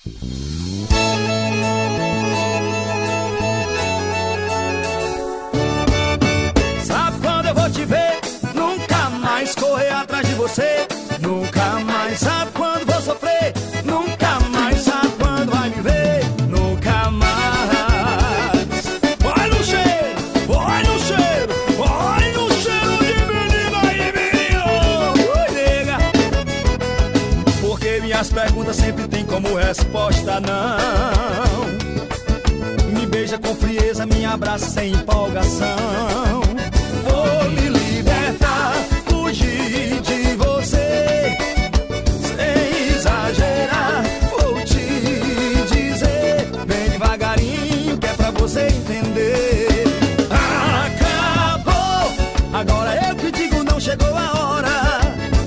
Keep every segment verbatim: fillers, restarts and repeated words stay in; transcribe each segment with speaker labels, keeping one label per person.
Speaker 1: Sabe quando eu vou te ver? Nunca mais correr atrás de você. Nunca mais. Sabe quando vou sofrer? Nunca mais. Sabe quando vai me ver? Nunca mais. Vai no cheiro, vai no cheiro, vai no cheiro de menina e menino. Ui, nega. Porque minhas perguntas sempre tem como resposta não. Me beija com frieza, me abraça sem empolgação. Vou me libertar, fugir de você, sem exagerar. Vou te dizer bem devagarinho, que é pra você entender. Acabou, agora eu que digo, não chegou a hora.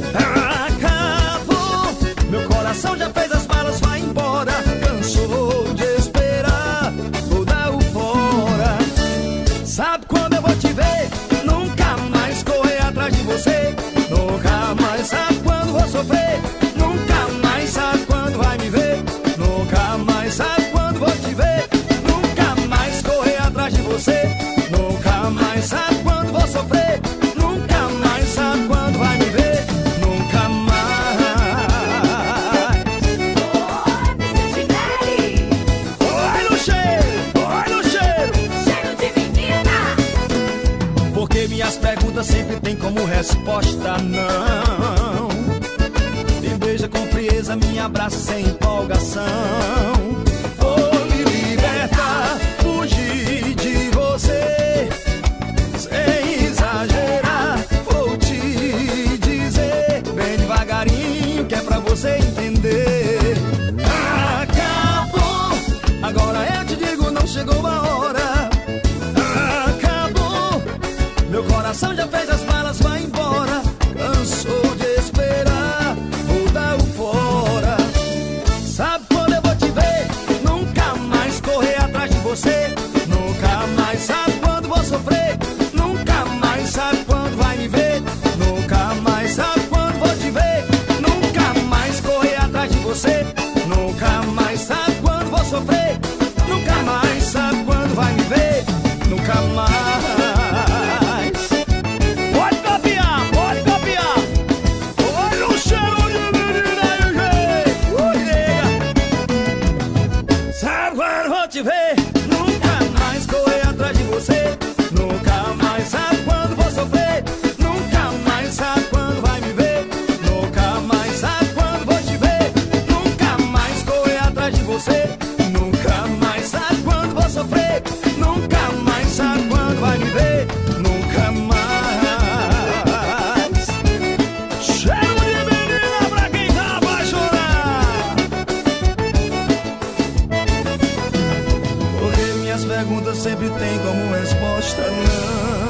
Speaker 1: Acabou, meu coração já fez as malas, vai embora. Cansou de esperar, vou dar o fora. Sabe quando eu vou te ver? Nunca mais correr atrás de você. Nunca mais. Sabe quando vou sofrer? Nunca mais. Sabe quando vai me ver? Nunca mais. Sabe quando vou te ver? Nunca mais correr atrás de você. Nunca mais. Sabe quando vou sofrer? Nunca mais. Sabe quando vai me ver? Nunca mais. Oi no cheiro, oi no cheiro,
Speaker 2: Cheiro de menina.
Speaker 1: porque minhas perguntas sempre tem como resposta não. Me beija com frieza, me abraça sem empolgação. Vou me libertar, fugir de você, sem exagerar. Vou te dizer bem devagarinho, que é pra você entender. Acabou, agora eu te digo, não chegou a hora. Acabou, meu coração já fez as malas, vai embora. Cansou de esperar, vou dar o fora. Sabe quando eu vou te ver? Nunca mais correr atrás de você. Nunca mais. Sabe quando vou sofrer? Nunca mais. Sabe quando vai me ver? Nunca mais. Sabe quando vou te ver? Nunca mais correr atrás de você. Nunca mais. Sabe quando vou sofrer? Nunca mais. Sabe quando vai me ver? Nunca mais. Pode copiar, pode copiar. Olha o cheiro de menina e jeito. Ui, nega. Sabe quando vou te ver? Nunca mais correr atrás de você. Nunca mais. Sabe quando vou sofrer? Nunca mais. Sabe quando vai me ver? Nunca mais. Sabe quando vou te ver? Nunca mais correr atrás de você. Nunca mais. Sabe quando vou sofrer? Nunca mais. Sabe quando vai me ver? Nunca mais. Cheiro de menina pra quem tá apaixonado. Porque minhas perguntas sempre tem como resposta não.